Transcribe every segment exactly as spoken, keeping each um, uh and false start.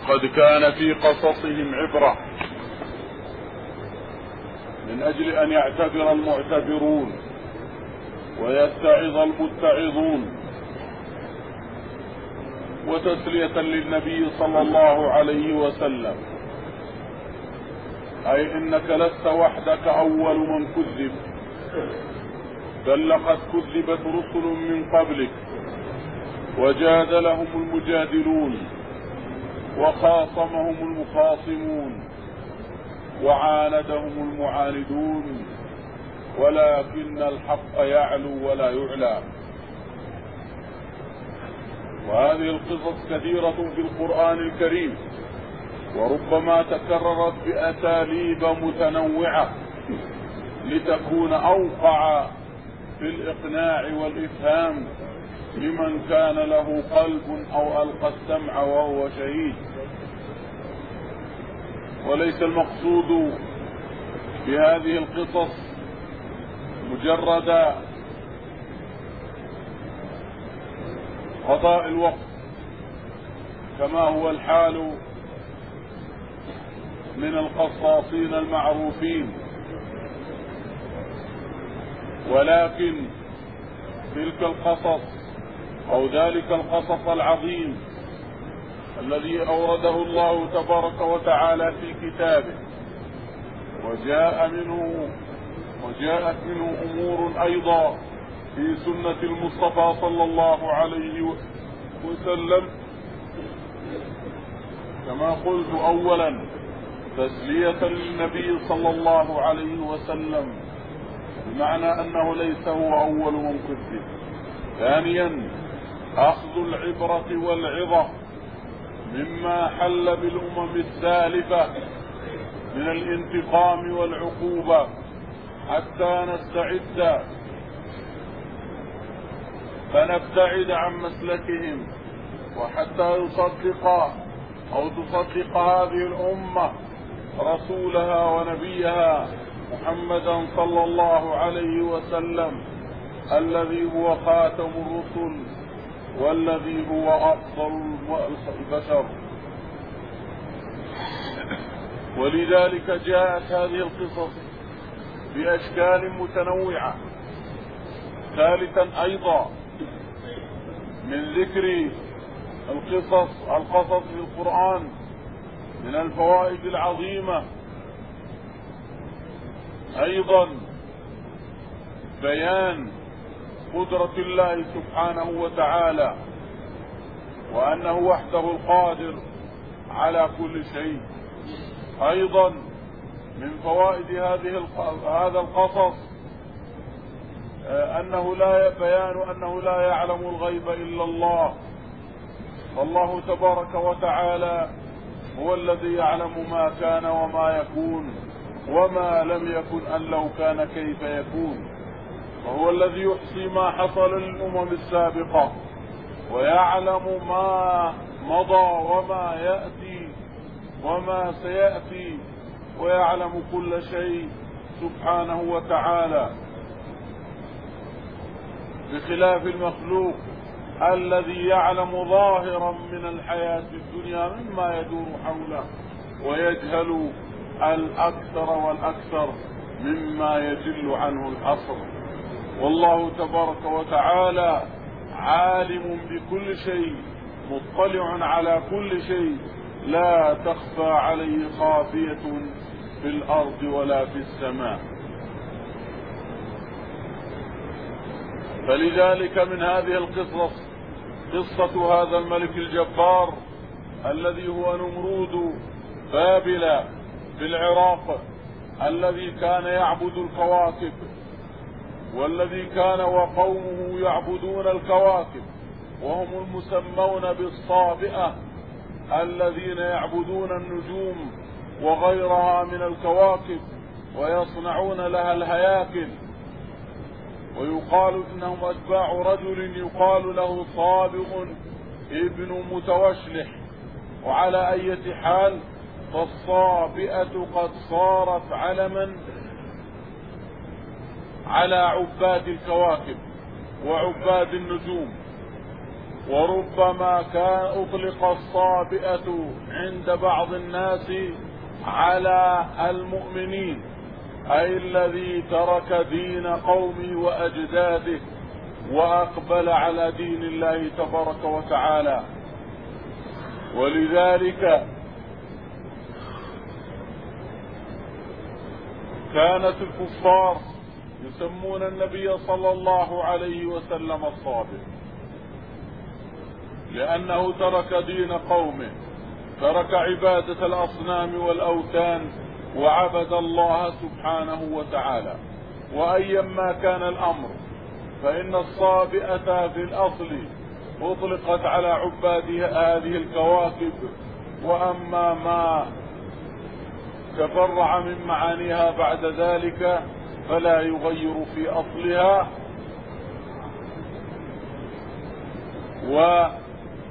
لقد كان في قصصهم عبرة من أجل أن يعتبر المعتبرون ويتعظ المتعظون، وتسلية للنبي صلى الله عليه وسلم، أي إنك لست وحدك أول من كذب، بل لقد كذبت رسل من قبلك وجادلهم المجادلون وخاصمهم المخاصمون وعاندهم المعاندون، ولكن الحق يعلو ولا يعلى. وهذه القصص كثيرة في القرآن الكريم، وربما تكررت بأساليب متنوعة لتكون أوقع في الإقناع والإفهام لمن كان له قلب أو ألقى السمع وهو شهيد. وليس المقصود بهذه القصص مجرد قضاء الوقت كما هو الحال من القصاصين المعروفين، ولكن تلك القصص أو ذلك القصص العظيم الذي أورده الله تبارك وتعالى في كتابه وجاء منه وجاءت منه أمور أيضا في سنة المصطفى صلى الله عليه وسلم، كما قلت أولا تسلية للنبي صلى الله عليه وسلم بمعنى أنه ليس هو أول من كذب. ثانيا أخذ العبرة والعظة مما حل بالأمم السالفة من الانتقام والعقوبة حتى نستعد فنبتعد عن مسلكهم، وحتى يصدق أو تصدق هذه الأمة رسولها ونبيها محمدا صلى الله عليه وسلم الذي هو خاتم الرسل والذي هو أفضل البشر. ولذلك جاءت هذه القصص بأشكال متنوعة. ثالثا أيضا من ذكر القصص القصص في القرآن من الفوائد العظيمة أيضا بيان قدرة الله سبحانه وتعالى، وأنه وحده القادر على كل شيء. أيضا من فوائد هذه هذا القصص أنه لا بيان أنه لا يعلم الغيب إلا الله، والله تبارك وتعالى هو الذي يعلم ما كان وما يكون وما لم يكن أن لو كان كيف يكون، وهو الذي يحصي ما حصل للأمم السابقة ويعلم ما مضى وما يأتي وما سيأتي، ويعلم كل شيء سبحانه وتعالى، بخلاف المخلوق الذي يعلم ظاهرا من الحياة الدنيا مما يدور حوله ويجهل الأكثر والأكثر مما يجل عنه الحصر. والله تبارك وتعالى عالم بكل شيء، مطلع على كل شيء، لا تخفى عليه خافية في الأرض ولا في السماء. فلذلك من هذه القصص قصة هذا الملك الجبار الذي هو نمرود بابل في العراق، الذي كان يعبد الكواكب، والذي كان وقومه يعبدون الكواكب، وهم المسمون بالصابئة الذين يعبدون النجوم وغيرها من الكواكب ويصنعون لها الهياكل، ويقال إنهم أتباع رجل يقال له صابغ ابن متوشلح. وعلى أي حال فالصابئة قد صارت علما على عباد الكواكب وعباد النجوم، وربما كان أطلق الصابئة عند بعض الناس على المؤمنين، أي الذي ترك دين قومه وأجداده وأقبل على دين الله تبارك وتعالى. ولذلك كانت الكفار يسمون النبي صلى الله عليه وسلم الصابئ، لأنه ترك دين قومه، ترك عبادة الأصنام والأوثان وعبد الله سبحانه وتعالى. وأيما كان الأمر فإن الصابئة في الأصل أطلقت على عباد هذه الكواكب، وأما ما تفرع من معانيها بعد ذلك فلا يغير في أصلها. ومن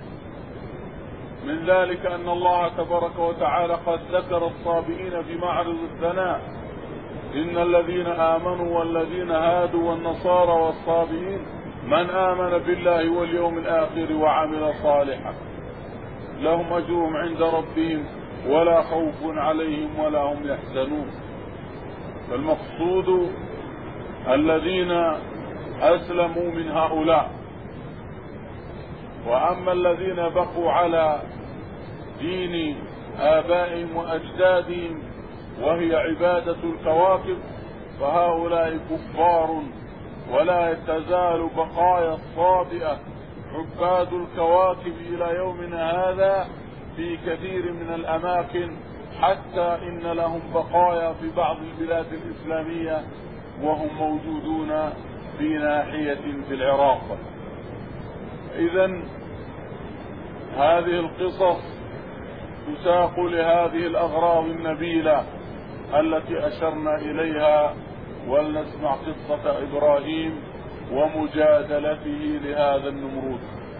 ذلك أن الله تبارك وتعالى قد ذكر الصابئين في معرض الثناء: إن الذين آمنوا والذين هادوا والنصارى والصابئين من آمن بالله واليوم الآخر وعمل صالحا لهم أجرهم عند ربهم ولا خوف عليهم ولا هم يحزنون. فالمقصود الذين أسلموا من هؤلاء. وأما الذين بقوا على دين آبائهم وأجدادهم وهي عبادة الكواكب فهؤلاء كفار، ولا تزال بقايا الصابئة عباد الكواكب إلى يومنا هذا في كثير من الأماكن، حتى إن لهم بقايا في بعض البلاد الإسلامية وهم موجودون في ناحية في العراق. إذن هذه القصص تساق لهذه الأغراض النبيلة التي أشرنا إليها. ولنسمع قصة إبراهيم ومجادلته لهذا النمرود.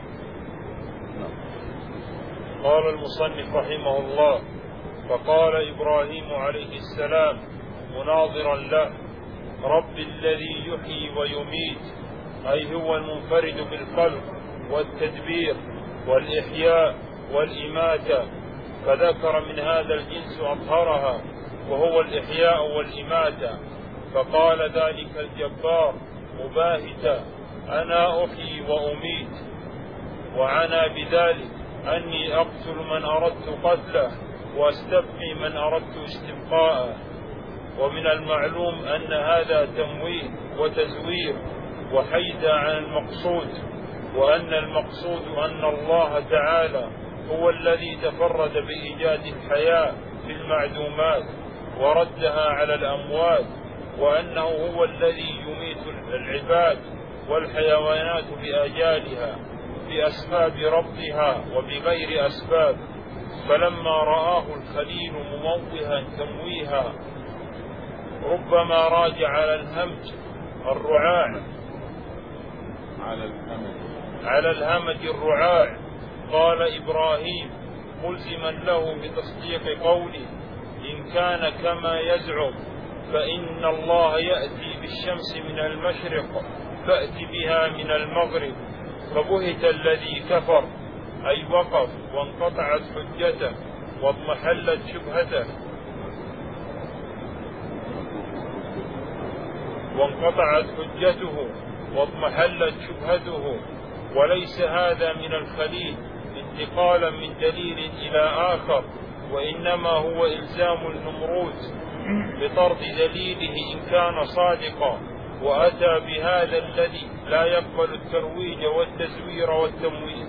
قال المصنف رحمه الله: فقال إبراهيم عليه السلام مناظرا له: رب الذي يحيي ويميت، أي هو المنفرد بالخلق والتدبير والإحياء والإماتة، فذكر من هذا الجنس أظهرها وهو الإحياء والإماتة، فقال ذلك الجبار مباهتا: أنا أحيي وأميت، وعنى بذلك أني أقتل من أردت قتله وأستبقي من أردت استبقاءه. ومن المعلوم أن هذا تمويه وتزوير وحيد عن المقصود، وأن المقصود أن الله تعالى هو الذي تفرد بإيجاد الحياة في المعدومات وردها على الأموات، وأنه هو الذي يميت العباد والحيوانات بآجالها بأسباب ربطها وبغير أسباب. فلما رآه الخليل مموها تمويها ربما راجع على الهمج الرعاع على الهمج على الهمج الرعاع قال إبراهيم ملزما له بتصديق قوله: إن كان كما يزعم فإن الله يأتي بالشمس من المشرق فأت بها من المغرب. فبهت الذي كفر، أي وقف وانقطعت حجته واضمحلت شبهته وانقطعت حجته واضمحلت شبهته. وليس هذا من الخليل انتقالا من دليل إلى آخر، وإنما هو إلزام النمرود بطرد دليله إن كان صادقا، وأتى بهذا الذي لا يقبل الترويج والتزوير والتمويل.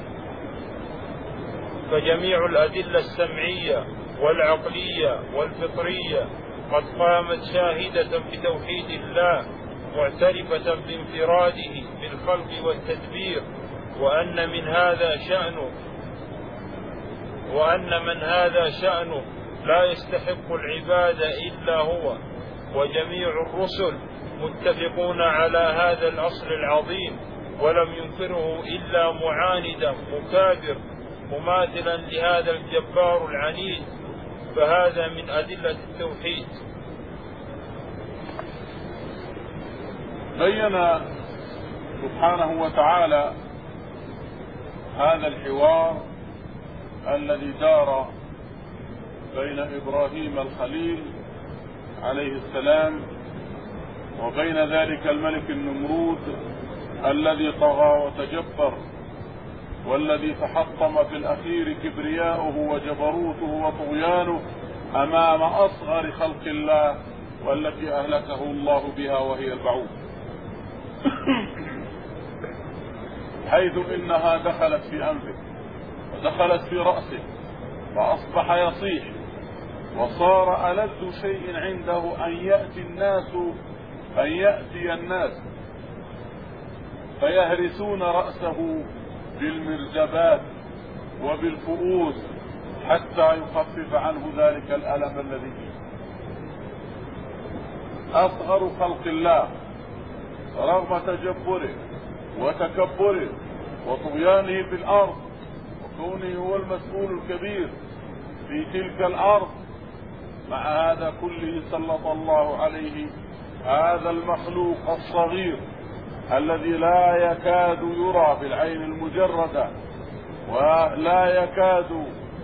فجميع الأدلة السمعية والعقلية والفطرية قد قامت شاهدة بتوحيد الله، معترفة بانفراده بالخلق والتدبير، وأن من هذا شأنه وأن من هذا شأنه لا يستحق العبادة إلا هو. وجميع الرسل متفقون على هذا الأصل العظيم، ولم ينكره إلا معاندا مكابر مماثلا لهذا الجبار العنيد. فهذا من أدلة التوحيد. بين سبحانه وتعالى هذا الحوار الذي دار بين إبراهيم الخليل عليه السلام وبين ذلك الملك النمرود الذي طغى وتجبر، والذي تحطم في الأخير كبرياؤه وجبروته وطغيانه أمام أصغر خلق الله والتي أهلكه الله بها وهي البعوض، حيث إنها دخلت في أنفه ودخلت في رأسه فأصبح يصيح، وصار ألذ شيء عنده أن يأتي الناس أن يأتي الناس فيهرسون رأسه بالمرزبات وبالفؤوس حتى يخفف عنه ذلك الألم الذي فيه. أصغر خلق الله رغم تجبره وتكبره وطغيانه في الأرض وكونه هو المسؤول الكبير في تلك الأرض، مع هذا كله سلط الله عليه هذا المخلوق الصغير الذي لا يكاد يرى بالعين المجردة ولا يكاد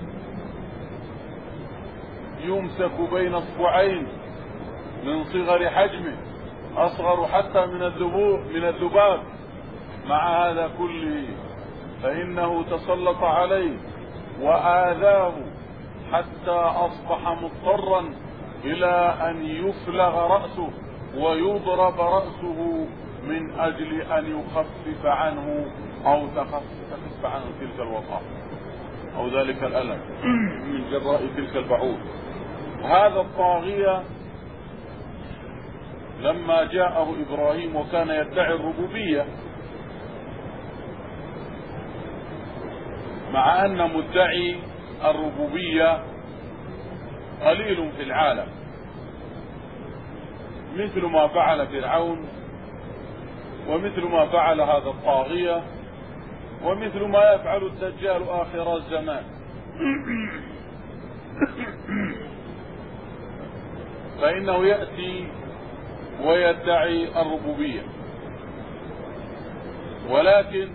يمسك بين اصبعين من صغر حجمه، أصغر حتى من الذبوب من الذباب. مع هذا كله فإنه تسلط عليه وآذاه حتى أصبح مضطرا إلى أن يفلغ رأسه ويضرب رأسه من أجل أن يخفف عنه أو تخفف عنه تلك الوطأة أو ذلك الألم من جراء تلك البعوض. هذا الطاغية لما جاءه إبراهيم وكان يدعي الربوبية، مع أن مدعي الربوبية قليل في العالم، مثل ما فعل فرعون ومثل ما فعل هذا الطاغية ومثل ما يفعل الدجال آخر الزمان. فإنه يأتي ويدعي الربوبية، ولكن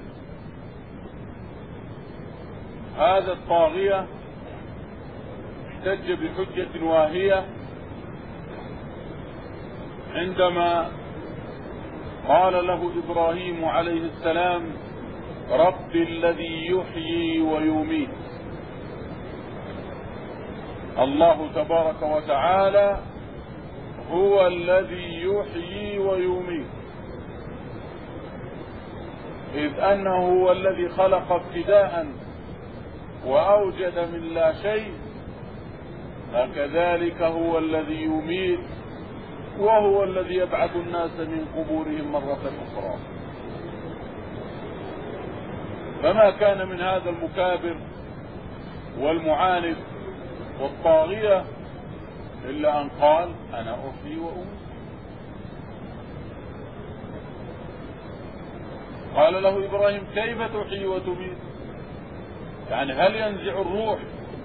هذا الطاغية احتج بحجة واهية عندما قال له إبراهيم عليه السلام: رب الذي يحيي ويميت. الله تبارك وتعالى هو الذي يحيي ويميت، إذ أنه هو الذي خلق ابتداء وأوجد من لا شيء، فكذلك هو الذي يميت وهو الذي يبعث الناس من قبورهم مرة أخرى. فما كان من هذا المكابر والمعاند والطاغية إلا أن قال: أنا أحيي وأميت. قال له إبراهيم: كيف تحيي وتميت؟ يعني هل ينزع الروح؟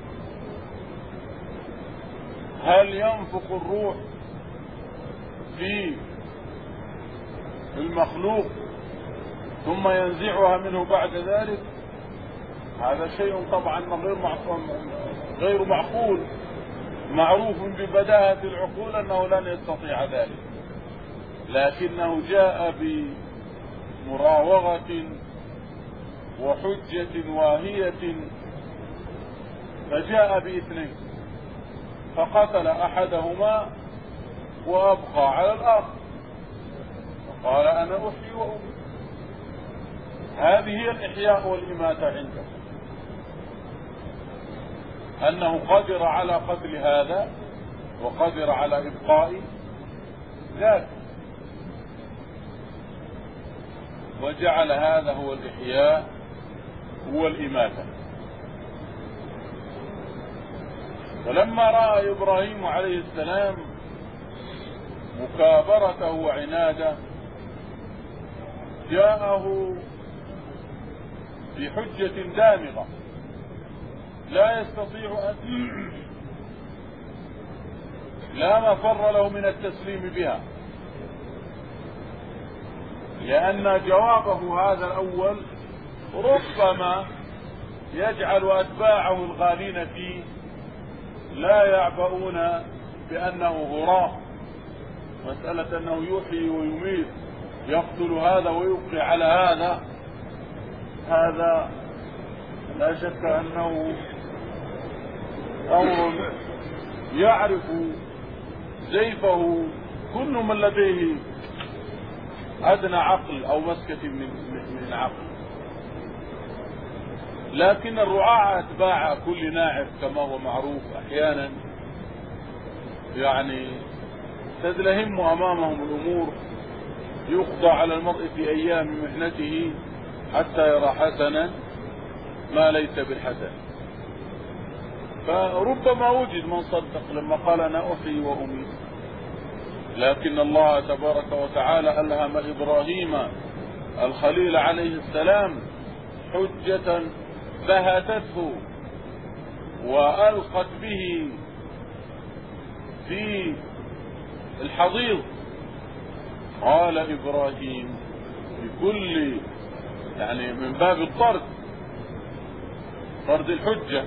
هل ينفخ الروح في المخلوق ثم ينزعها منه بعد ذلك؟ هذا شيء طبعا غير غير معقول، معروف ببداهة العقول أنه لن يستطيع ذلك، لكنه جاء بمراوغة وحجة واهية، فجاء باثنين، فقتل أحدهما وأبقى على الآخر، فقال: أنا أحيي وأميت. هذه هي الإحياء والإماتة عنده، أنه قدر على قتل هذا وقدر على إبقاء ذاك، وجعل هذا هو الإحياء هو الإماتة. فلما رأى إبراهيم عليه السلام مكابرته وعناده جاءه بحجة دامغة لا يستطيع أن لا مفر له من التسليم بها، لأن جوابه هذا الأول ربما يجعل أتباعه الغالين فيه لا يعبؤون بأنه هراء. مسألة أنه يحيي ويميت، يقتل هذا ويبقي على هذا، هذا لا شك أنه أمر يعرف زيفه كل من لديه أدنى عقل أو مسكة من من عقل. لكن الرعاة أتباع كل ناعم كما هو معروف، أحيانا يعني تدلهم أمامهم الأمور، يقضى على المرء في أيام محنته حتى يرى حسنا ما ليس بالحسن. فربما وجد من صدق لما قال أنا أحيي وأميت، لكن الله تبارك وتعالى ألهم إبراهيم الخليل عليه السلام حجة بهتته وألقت به في الحضيض. قال إبراهيم بكل يعني من باب الطرد، طرد الحجة،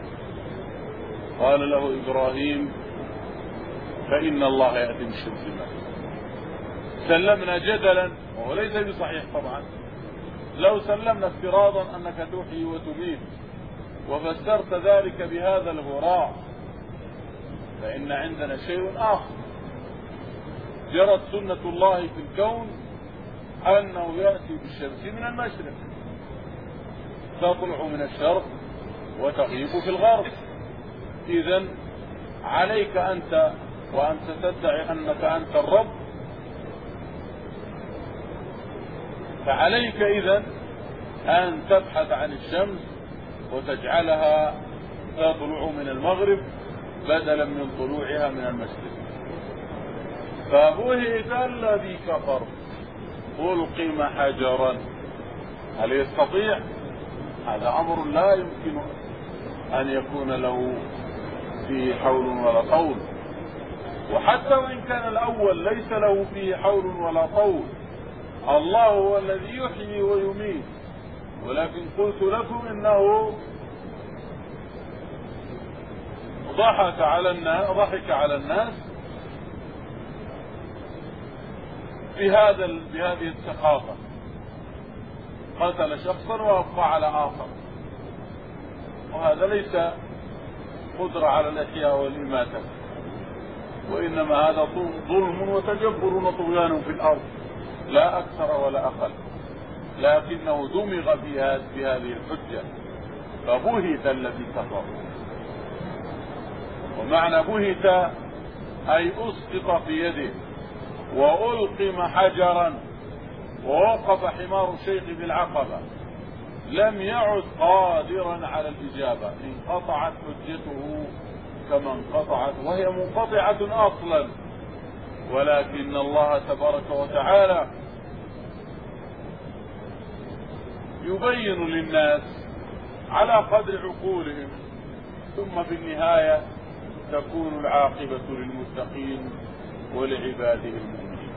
قال له إبراهيم فإن الله يأتي بالشمس المغرب. سلمنا جدلا، وهو ليس بصحيح طبعا، لو سلمنا افتراضا أنك تحيي وتميت وفسرت ذلك بهذا الهراء، فإن عندنا شيء آخر. جرت سنة الله في الكون أنه يأتي بالشمس من المشرق، تطلع من الشرق وتغيب في الغرب. إذن عليك أنت وأنت تدعي أنك أنت الرب، فعليك إذن أن تبحث عن الشمس وتجعلها تطلع من المغرب بدلا من طلوعها من المشرق. فبهت الذي كفر ألقم حجرا. هل يستطيع؟ هذا أمر لا يمكن أن يكون له فيه حول ولا طول. وحتى وإن كان الأول ليس له فيه حول ولا طول، الله هو الذي يحيي ويميت. ولكن قلت لكم إنه ضحك على الناس ضحك على الناس بهذا بهذه السخافة، قتل شخصا وأبقى على آخر، وهذا ليس قدرة على الإحياء والإماتة، وإنما هذا ظلم وتجبر وطغيان في الأرض لا أكثر ولا أقل. لكنه دمغ في هذه الحجة فبهت الذي كفر. ومعنى بهت أي أسقط في يده وألقم حجرا، ووقف حمار الشيخ بالعقبة، لم يعد قادرا على الإجابة، انقطعت حجته كما انقطعت، وهي منقطعة أصلا. ولكن الله تبارك وتعالى يبين للناس على قدر عقولهم، ثم في النهاية تكون العاقبة للمتقين ولعباده المؤمنين.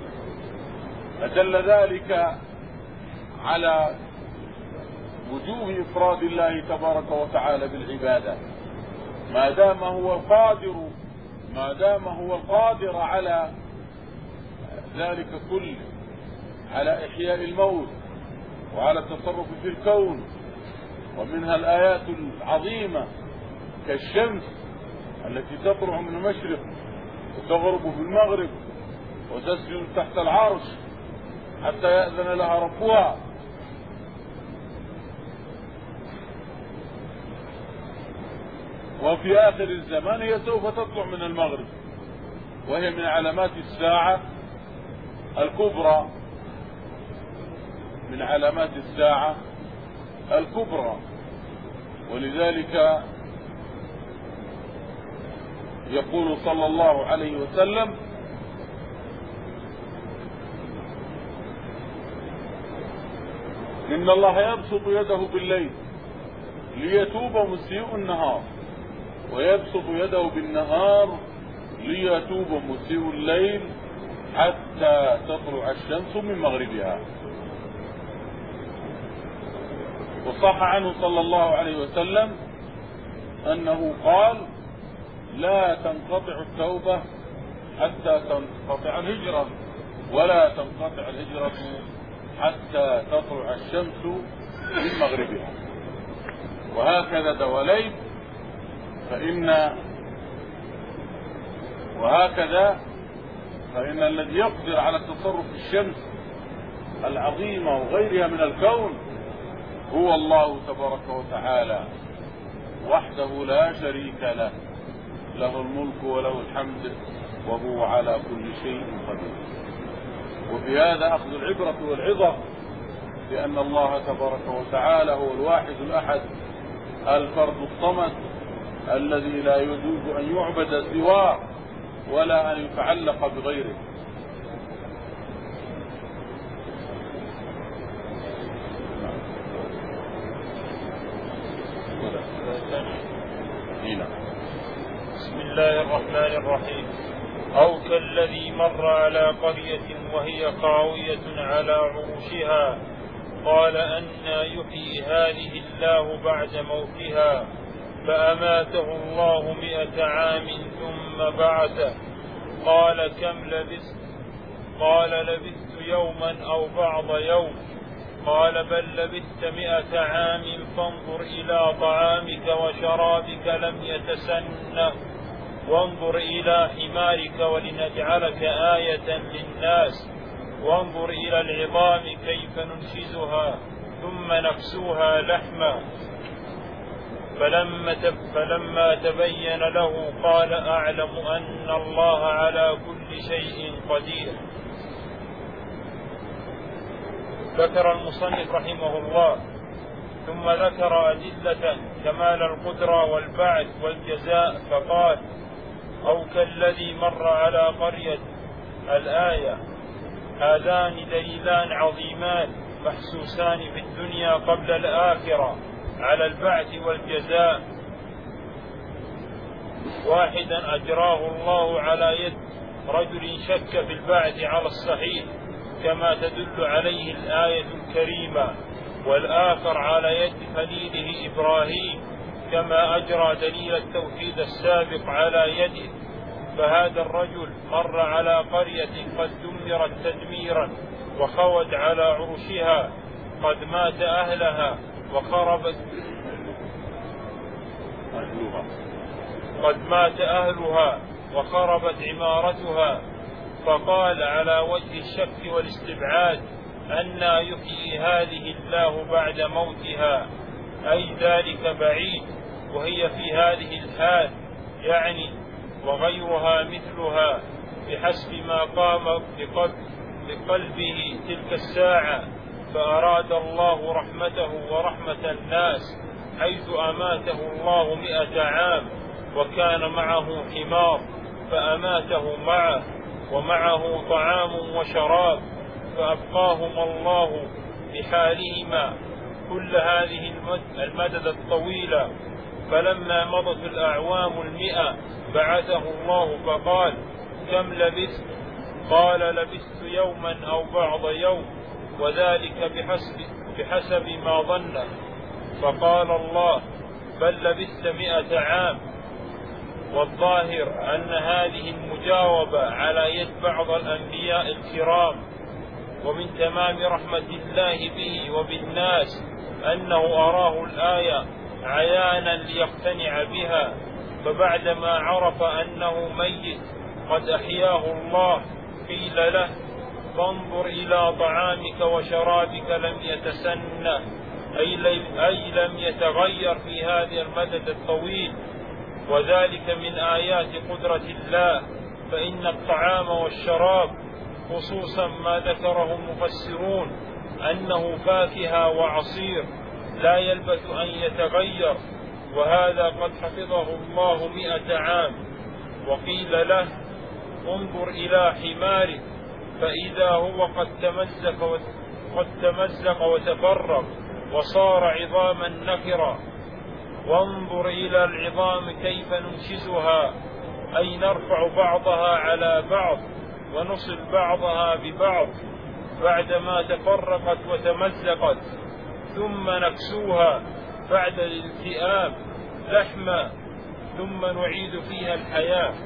فدل ذلك على وجوب إفراد الله تبارك وتعالى بالعبادة، ما دام هو القادر ما دام هو القادر على ذلك كله، على إحياء الموت وعلى التصرف في الكون. ومنها الآيات العظيمة كالشمس التي تطلع من المشرق وتغرب في المغرب وتسجد تحت العرش حتى يأذن لها ربها. وفي آخر الزمان هي سوف تطلع من المغرب، وهي من علامات الساعة الكبرى من علامات الساعة الكبرى. ولذلك يقول صلى الله عليه وسلم: إن الله يبسط يده بالليل ليتوب مسيء النهار، ويبسط يده بالنهار ليتوب مسيء الليل حتى تطلع الشمس من مغربها. وصح عنه صلى الله عليه وسلم أنه قال: لا تنقطع التوبة حتى تنقطع الهجرة، ولا تنقطع الهجرة حتى تطلع الشمس من مغربها. وهكذا دواليب، فإن وهكذا فإن الذي يقدر على التصرف في الشمس العظيمة وغيرها من الكون هو الله تبارك وتعالى وحده لا شريك له، له الملك وله الحمد وهو على كل شيء قدير. وفي هذا أخذ العبرة والعظة بأن الله تبارك وتعالى هو الواحد الأحد الفرد الصمد الذي لا يجوز أن يعبد سواه ولا أن يتعلق بغيره. بسم الله الرحمن الرحيم. أو كالذي مر على قرية وهي خاوية على عروشها قال أنى يحيي هذه الله بعد موتها فأماته الله مئة عام ثم بعثه قال كم لبثت؟ قال لبثت يوما أو بعض يوم. قال بل لبثت مئة عام فانظر إلى طعامك وشرابك لم يتسنه وانظر إلى حمارك ولنجعلك آية للناس وانظر إلى العظام كيف ننشزها ثم نكسوها لحما. فلما, فلما تبين له قال أعلم أن الله على كل شيء قدير. ذكر المصنف رحمه الله ثم ذكر أدلة كمال القدرة والبعث والجزاء فقال: أو كالذي مر على قرية. الآية: هذان دليلان عظيمان محسوسان في الدنيا قبل الآخرة على البعث والجزاء، واحدا أجراه الله على يد رجل شك في البعث على الصحيح كما تدل عليه الآية الكريمة، والآخر على يد خليله إبراهيم كما أجرى دليل التوحيد السابق على يده. فهذا الرجل مر على قرية قد دمرت تدميرا وخوت على عروشها، قد مات أهلها وخربت قد مات أهلها وخربت عمارتها، فقال على وجه الشك والاستبعاد: أنى يحيي هذه الله بعد موتها؟ أي ذلك بعيد، وهي في هذه الحال يعني وغيرها مثلها بحسب ما قام بقلبه تلك الساعة. فأراد الله رحمته ورحمة الناس حيث أماته الله مئة عام وكان معه حمار فأماته معه ومعه طعام وشراب فأبقاهما الله بحالهما كل هذه المدد الطويلة. فلما مضت الأعوام المئة بعثه الله فقال: كم لبثت؟ قال لبثت يوما أو بعض يوم، وذلك بحسب, بحسب ما ظنه. فقال الله: بل لبثت مئة عام. والظاهر أن هذه المجاوبة على يد بعض الأنبياء الكرام، ومن تمام رحمة الله به وبالناس أنه أراه الآية عيانا ليقتنع بها، فبعدما عرف أنه ميت قد أحياه الله قيل له: فانظر إلى طعامك وشرابك لم يتسنه، أي لم يتغير في هذا المدد الطويل، وذلك من آيات قدرة الله. فإن الطعام والشراب خصوصا ما ذكره المفسرون أنه فاكهة وعصير لا يلبث أن يتغير، وهذا قد حفظه الله مئة عام. وقيل له: انظر إلى حمارك، فإذا هو قد تمزق قد تمزق وتفرغ وصار عظاما نخرا. وانظر إلى العظام كيف ننشزها، أي نرفع بعضها على بعض ونصل بعضها ببعض بعدما تفرقت وتمزقت. ثم نكسوها بعد الالتئام لحما ثم نعيد فيها الحياة.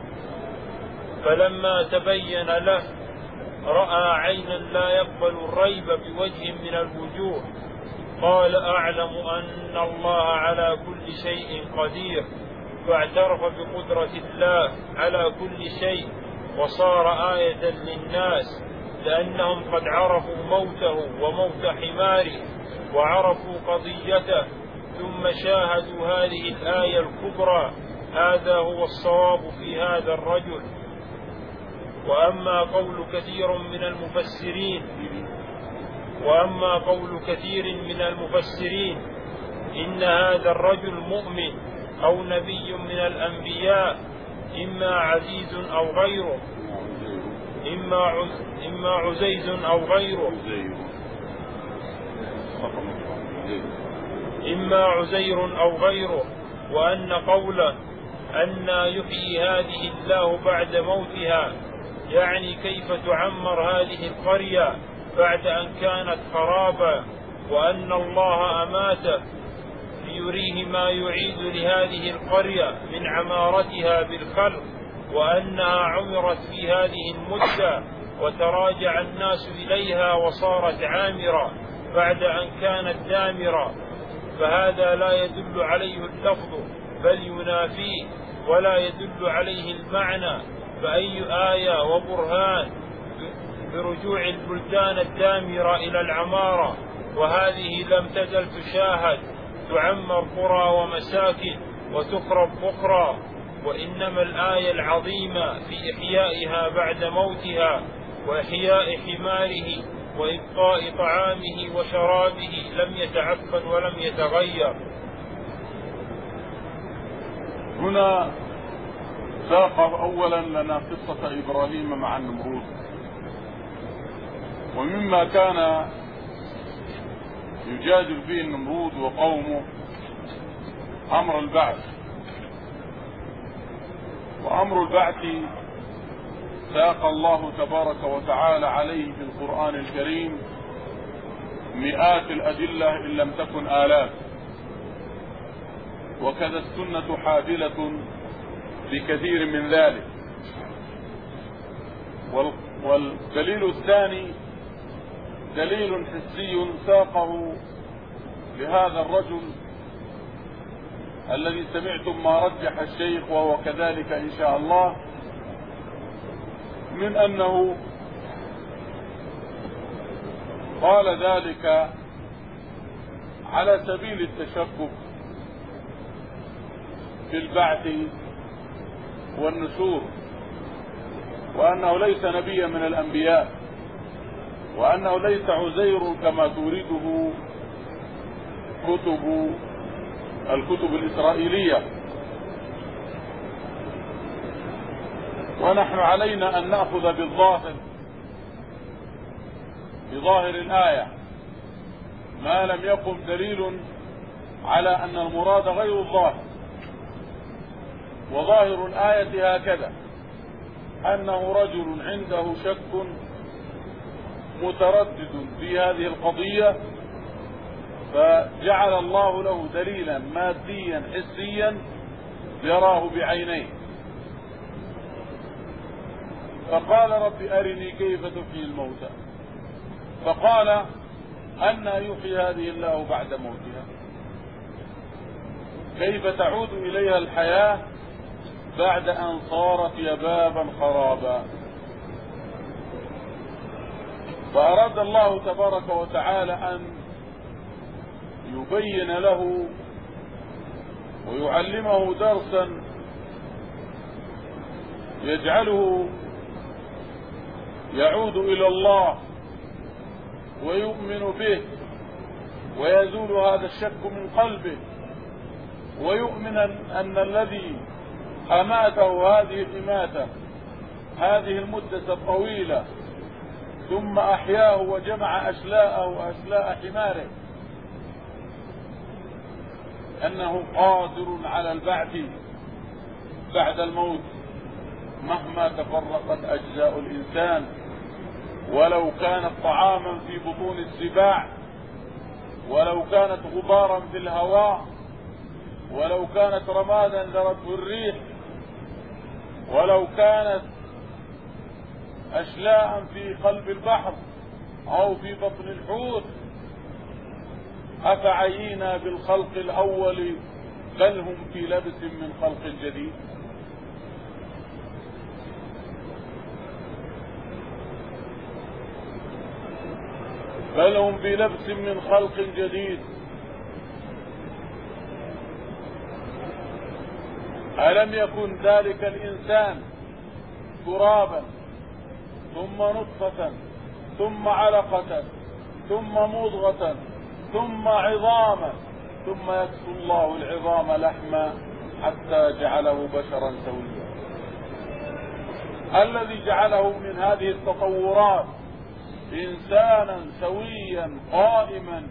فلما تبين له رأى عينا لا يقبل الريب بوجه من الوجوه قال أعلم أن الله على كل شيء قدير، فاعترف بقدرة الله على كل شيء وصار آية للناس، لأنهم قد عرفوا موته وموت حماره وعرفوا قضيته ثم شاهدوا هذه الآية الكبرى. هذا هو الصواب في هذا الرجل. وأما قول كثير من المفسرين وأما قول كثير من المفسرين إن هذا الرجل مؤمن أو نبي من الأنبياء إما عزيز أو غيره إما عز إما عزيز أو غيره إما عزير أو غيره وأن قوله أن يحيي هذه الله بعد موتها يعني كيف تعمر هذه القرية بعد أن كانت خرابا، وأن الله أماته ليريه ما يعيد لهذه القرية من عمارتها بالخلق، وأنها عمرت في هذه المدة وتراجع الناس إليها وصارت عامرة بعد أن كانت دامرة. فهذا لا يدل عليه اللفظ بل ينافيه ولا يدل عليه المعنى، فأي آية وبرهان برجوع البلدان الدامرة إلى العمارة، وهذه لم تزل تشاهد تعمر قرى ومساكن وتخرب أخرى. وإنما الآية العظيمة في إحيائها بعد موتها وإحياء حماره وإبقاء طعامه وشرابه لم يتعفن ولم يتغير. هنا ساق أولا لنا قصة إبراهيم مع النمرود، ومما كان يجادل فيه النمرود وقومه أمر البعث. وأمر البعث ساق الله تبارك وتعالى عليه في القرآن الكريم مئات الأدلة إن لم تكن آلاف، وكذا السنة حافلة بكثير من ذلك. والدليل الثاني دليل حسي ساقه لهذا الرجل الذي سمعتم ما رجح الشيخ وهو كذلك إن شاء الله، من أنه قال ذلك على سبيل التشكك في البعث والنشور، وأنه ليس نبيا من الأنبياء، وأنه ليس عزير كما تريده كتب الكتب الإسرائيلية. ونحن علينا أن نأخذ بالظاهر بظاهر الآية ما لم يقم دليل على أن المراد غير الظاهر. وظاهر الآية هكذا: أنه رجل عنده شك متردد في هذه القضية، فجعل الله له دليلا ماديا حسيا يراه بعينيه، فقال رب أرني كيف تحيي الموتى، فقال أن يحيي هذه الله بعد موتها، كيف تعود إليها الحياة بعد أن صارت يبابا خرابا. فأراد الله تبارك وتعالى أن يبين له ويعلمه درسا يجعله يعود إلى الله ويؤمن به، ويزول هذا الشك من قلبه، ويؤمن أن الذي أماته هذه الإماتة هذه المدة الطويلة ثم أحياه وجمع أشلاءه وأشلاء حماره أنه قادر على البعث بعد الموت مهما تفرقت أجزاء الإنسان، ولو كانت طعاما في بطون السباع، ولو كانت غبارا في الهواء، ولو كانت رمادا ذرته الريح، ولو كانت أشلاء في قلب البحر أو في بطن الحوت، أفعينا بالخلق الأول بل هم في لبس من خلق جديد. بل هم في لبس من خلق جديد. ألم يكن ذلك الإنسان ترابا ثم نطفة ثم علقة ثم مضغة ثم عظاما ثم يكسو الله العظام لحما حتى جعله بشرا سويا. الذي جعله من هذه التطورات إنسانا سويا قائما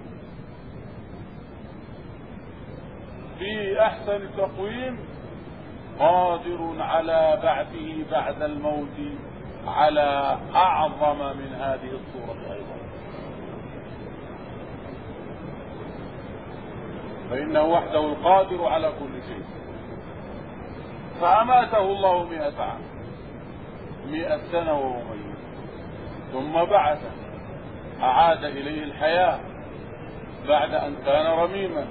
في أحسن تقويم قادر على بعثه بعد الموت على أعظم من هذه الصورة أيضا، فإنه وحده القادر على كل شيء. فأماته الله مئة عام، مئة سنة وهو ميت، ثم بعثه أعاد إليه الحياة بعد أن كان رميما.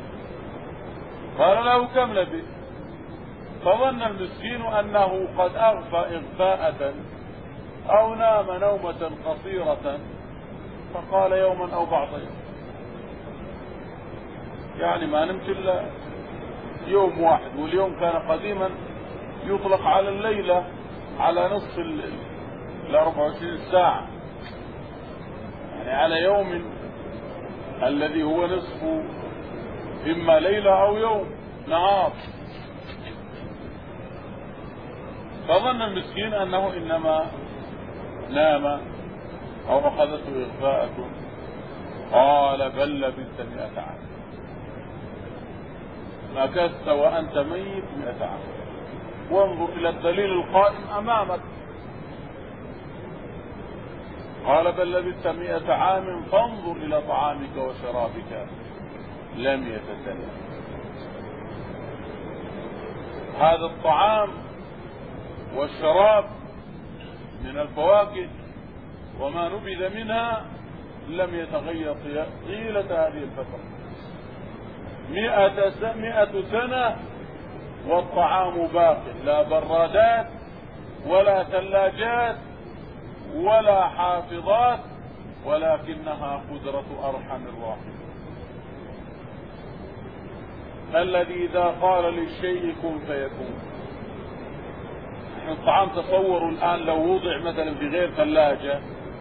قال له كم لبثت؟ فظن المسكين أنه قد أغفى إغفاءة أو نام نومة قصيرة، فقال يوما أو بعض يوم، يعني ما نمت إلا يوم واحد، واليوم كان قديما يطلق على الليلة على نصف ال أربع وعشرين ساعة، يعني على يوم الذي هو نصف إما ليلة أو يوم نهار. فظن المسكين أنه إنما نام أو أخذته إغفاءة. قال بل لبثت مئة عام، مكثت وأنت ميت مئة عام. وانظر إلى الدليل القائم أمامك. قال بل لبثت مئة عام فانظر إلى طعامك وشرابك لم يتسنى. هذا الطعام والشراب من الفواكه وما نبذ منها لم يتغير طيلة هذه الفترة، مئة, مئة سنة والطعام باق، لا برادات ولا ثلاجات ولا حافظات، ولكنها قدرة أرحم الراحمين الذي إذا قال للشيء كن فيكون. الطعام تصوروا الآن لو وضع مثلا في غير ثلاجة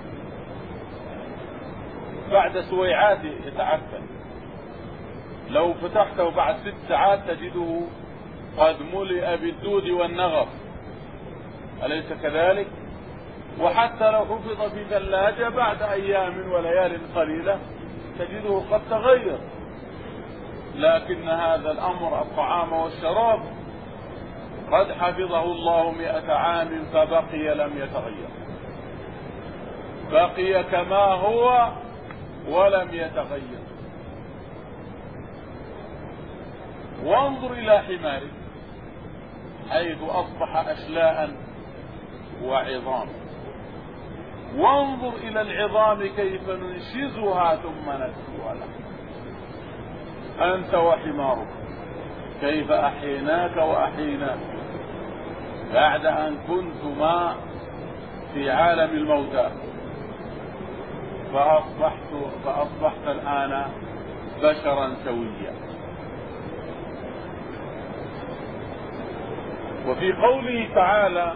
بعد سويعات يتعفن، لو فتحته بعد ست ساعات تجده قد ملئ بالدود والنغف، أليس كذلك؟ وحتى لو حفظ في ثلاجة بعد أيام وليال قليلة تجده قد تغير. لكن هذا الأمر الطعام والشراب قد حفظه الله مئة عام فبقي لم يتغير، بقي كما هو ولم يتغير. وانظر إلى حمارك حيث أصبح أشلاء وعظام، وانظر إلى العظام كيف ننشزها ثم نكسوها لك. أنت وحمارك كيف أحييناك وأحييناك بعد أن كنتما في عالم الموتى، فأصبحت, فأصبحت الآن بشرا سويا. وفي قوله تعالى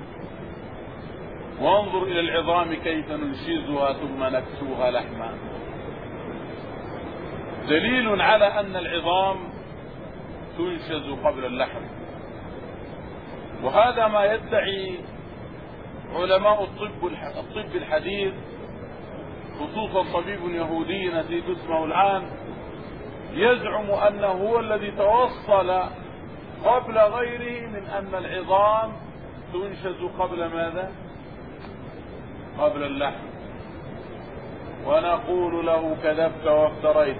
وانظر إلى العظام كيف ننشزها ثم نكسوها لحما، دليل على أن العظام تنشز قبل اللحم. وهذا ما يدعي علماء الطب الطب الحديث، خصوصا طبيب يهودي نسيت اسمه الآن، يزعم أنه هو الذي توصل قبل غيره من أن العظام تنشز قبل ماذا؟ قبل اللحم. ونقول له كذبت وافتريت.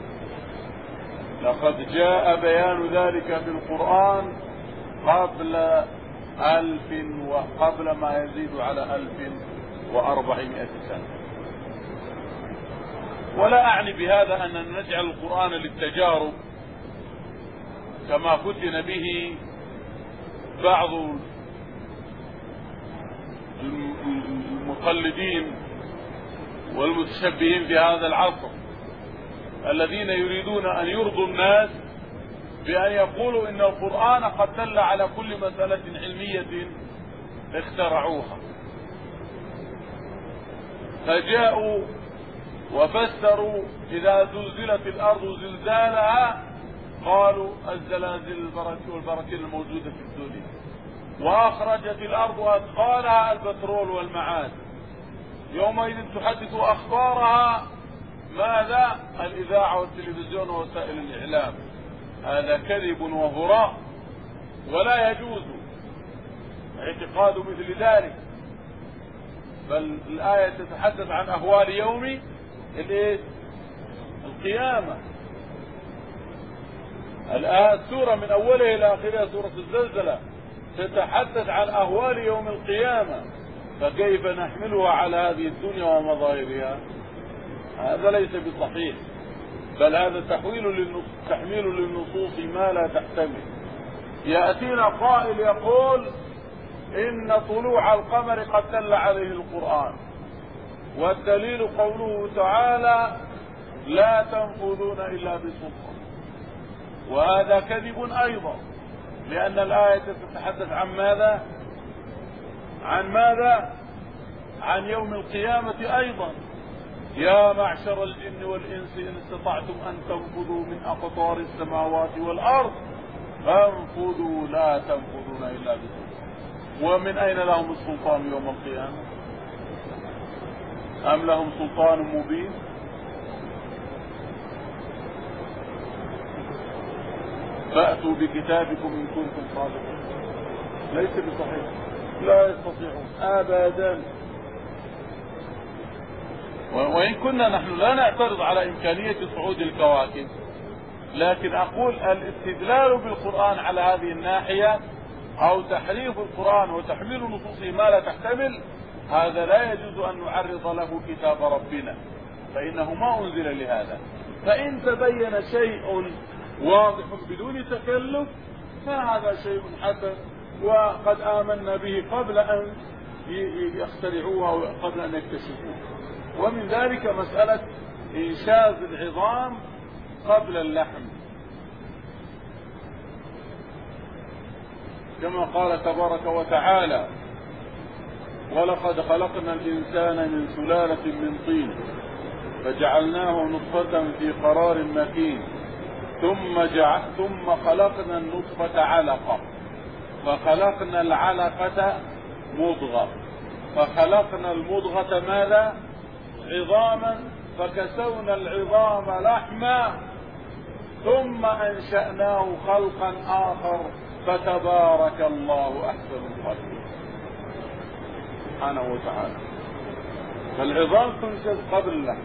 لقد جاء بيان ذلك في القرآن قبل ألف وقبل ما يزيد على ألف وأربعمائة سنة. ولا أعني بهذا أن نجعل القرآن للتجارب كما فتن به بعض المقلدين والمتشبهين في هذا العصر الذين يريدون أن يرضوا الناس بأن يقولوا إن القرآن قد دل على كل مسألة علمية اخترعوها، فجاءوا وفسروا إذا زلزلت الأرض زلزالها قالوا الزلازل والبراكين الموجودة في الدنيا، وأخرجت الأرض أثقالها البترول والمعادن، يومئذ تحدث أخبارها ماذا؟ الإذاعة والتلفزيون ووسائل الإعلام. هذا كذب وهراء، ولا يجوز اعتقاد مثل ذلك. بل الآية تتحدث عن أهوال يوم القيامة. الآية السورة من أولها إلى آخرها سورة الزلزلة تتحدث عن أهوال يوم القيامة، فكيف نحملها على هذه الدنيا ومظاهرها؟ هذا ليس بصحيح، بل هذا تحويل للنصوص، تحميل للنصوص ما لا تحتمل. يأتينا قائل يقول إن طلوع القمر قد دل عليه القرآن، والدليل قوله تعالى لا تنفذون إلا بسلطان، وهذا كذب أيضا، لأن الآية تتحدث عن ماذا؟ عن ماذا؟ عن يوم القيامة أيضا. يا معشر الجن والإنس إن استطعتم أن تنفذوا من أقطار السماوات والأرض فانفذوا لا تنفذون إلا بسلطان. ومن أين لهم السلطان يوم القيامة؟ أم لهم سلطان مبين؟ فأتوا بكتابكم إن كنتم صادقين. ليس بصحيح، لا يستطيعون أبدا. وإن كنا نحن لا نعترض على إمكانية صعود الكواكب، لكن أقول الاستدلال بالقرآن على هذه الناحية أو تحريف القرآن وتحميل نصوصه ما لا تحتمل، هذا لا يجوز أن نعرض له كتاب ربنا، فإنه ما أنزل لهذا. فإن تبين شيء واضح بدون تكلف فهذا شيء حسن، وقد آمنا به قبل أن يخترعوها وقبل أن يكتشفوها. ومن ذلك مسألة إنشاز العظام قبل اللحم، كما قال تبارك وتعالى ولقد خلقنا الإنسان من سلالة من طين فجعلناه نطفة في قرار مكين ثم جعل ثم خلقنا النطفة علقة فخلقنا العلقة مضغة فخلقنا المضغة ماذا؟ عظاما فكسونا العظام لحما ثم أنشأناه خلقا آخر فتبارك الله أحسن الخالقين سبحانه وتعالى. فالعظام تنشز قبل اللحم،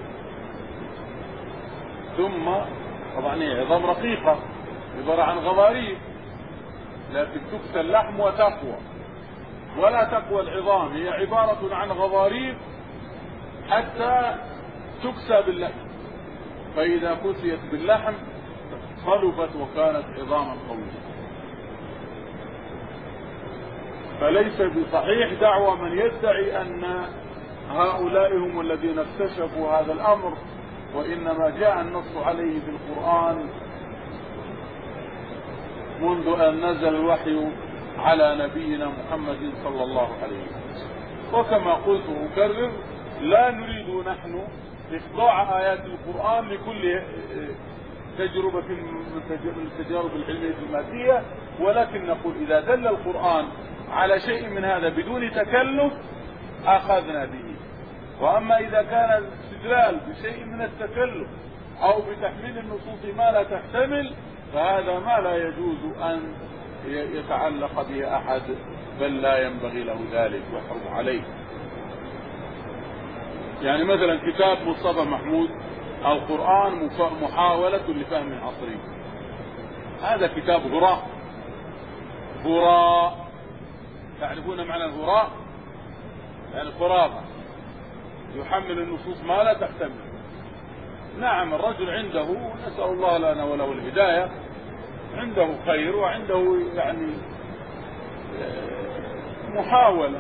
ثم طبعا هي عظام رقيقة عبارة عن غضاريف، لكن تكسى اللحم وتقوى، ولا تقوى العظام، هي عبارة عن غضاريف حتى تكسى باللحم، فإذا كسيت باللحم صلبت وكانت عظاما قوية. فليس بصحيح دعوى من يدعي أن هؤلاء هم الذين اكتشفوا هذا الأمر، وإنما جاء النص عليه في القرآن منذ أن نزل الوحي على نبينا محمد صلى الله عليه وسلم. وكما قلت وأكرر، لا نريد نحن إخضاع آيات القرآن لكل تجربة من التجارب العلمية المادية، ولكن نقول إذا دل القرآن على شيء من هذا بدون تكلف أخذنا به. وأما إذا كان الاستدلال بشيء من التكلف أو بتحميل النصوص ما لا تحتمل فهذا ما لا يجوز أن يتعلق به أحد، بل لا ينبغي له ذلك ويحرم عليه. يعني مثلا كتاب مصطفى محمود القرآن محاولة لفهم عصري، هذا كتاب هراء. هراء، تعرفون معنى الهراء؟ يعني خرافة، يحمل النصوص ما لا تحتمل. نعم الرجل عنده، نسأل الله لنا وله الهداية، عنده خير وعنده يعني محاولة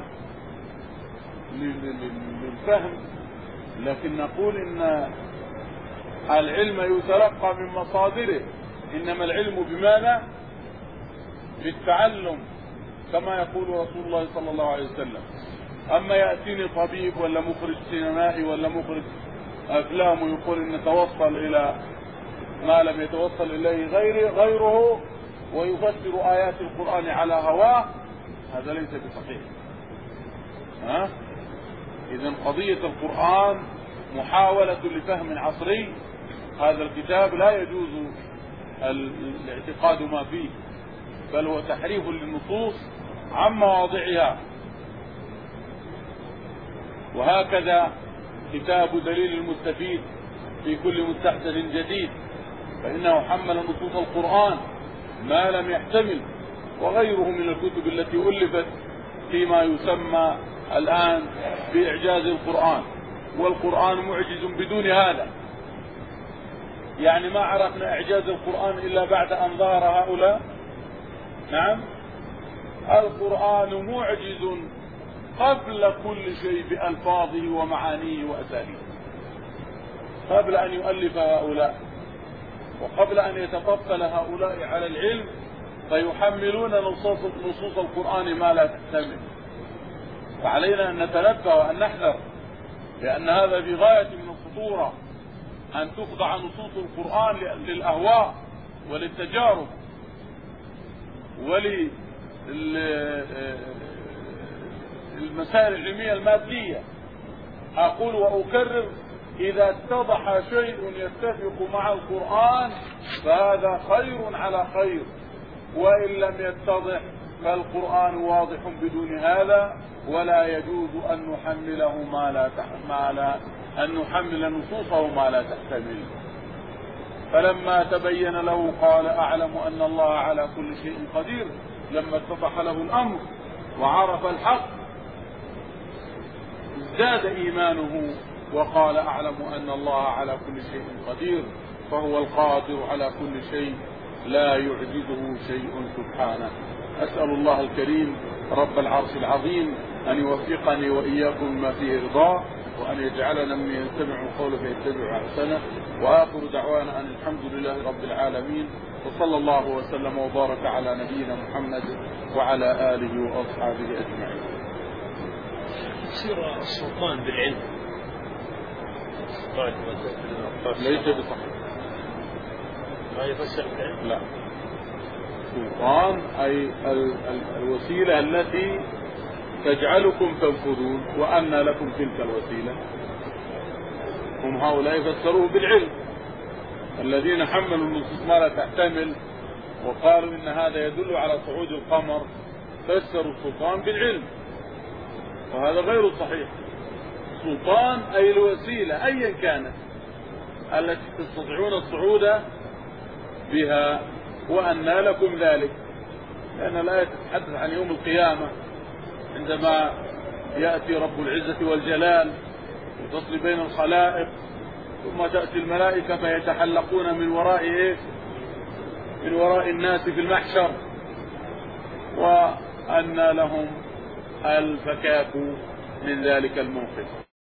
للفهم، لكن نقول إن العلم يتلقى من مصادره، إنما العلم بماذا؟ بالتعلم كما يقول رسول الله صلى الله عليه وسلم. أما يأتيني طبيب ولا مخرج سينمائي ولا مخرج أفلام ويقول إن توصل إلى ما لم يتوصل إليه غيره, غيره ويفسر آيات القرآن على هواه، هذا ليس بصحيح. ها؟ إذن قضية القرآن محاولة لفهم عصري، هذا الكتاب لا يجوز الاعتقاد ما فيه، بل هو تحريف للنصوص عن مواضعها. وهكذا كتاب دليل المستفيد في كل مستحدث جديد، فإنه حمل نصوص القرآن ما لم يحتمل، وغيره من الكتب التي ألفت فيما يسمى الآن بإعجاز القرآن، والقرآن معجز بدون هذا. يعني ما عرفنا إعجاز القرآن إلا بعد أن ظهر هؤلاء. نعم القرآن معجز قبل كل شيء بألفاظه ومعانيه وأساليبه، قبل أن يؤلف هؤلاء وقبل أن يتطفل هؤلاء على العلم فيحملون نصوص, نصوص القرآن ما لا تحتمل. فعلينا أن نتنبه وأن نحذر، لأن هذا في غاية من الخطورة، أن تخضع نصوص القرآن للأهواء وللتجارب وللمسائل العلمية المادية. أقول وأكرر، إذا اتضح شيء يتفق مع القرآن فهذا خير على خير، وإن لم يتضح فالقرآن واضح بدون هذا، ولا يجوز أن نحمله ما لا ما لا أن نحمل نصوصه ما لا تحتمل. فلما تبين له قال أعلم أن الله على كل شيء قدير، لما اتضح له الأمر وعرف الحق ازداد إيمانه وقال أعلم أن الله على كل شيء قدير، فهو القادر على كل شيء لا يعجزه شيء سبحانه. أسأل الله الكريم رب العرش العظيم أن يوفقني وإياكم ما فيه رضاه، وأن يجعلنا من يستمع القول فيتبع أحسنه. وآخر دعوانا أن الحمد لله رب العالمين، وصلى الله وسلم وبارك على نبينا محمد وعلى آله وأصحابه أجمعين. يصير السلطان بالعلم ليس بصحيح، ما يفسر بالعلم. لا، سلطان أي ال ال الوسيلة التي تجعلكم تنفذون، وأن لكم تلك الوسيلة. هم هؤلاء فسروه بالعلم، الذين حملوا النصوص ما لا تحتمل وقالوا إن هذا يدل على صعود القمر فسروا السلطان بالعلم، وهذا غير صحيح. سلطان أي الوسيلة أيا كانت التي تستطيعون الصعود بها، وأن لكم ذلك، لأن الآية تتحدث عن يوم القيامة عندما يأتي رب العزة والجلال وتصل بين الخلائق، ثم تأتي الملائكة فيتحلقون من وراء إيه؟ من وراء الناس في المحشر، وأن لهم الفكاك من ذلك الموقف.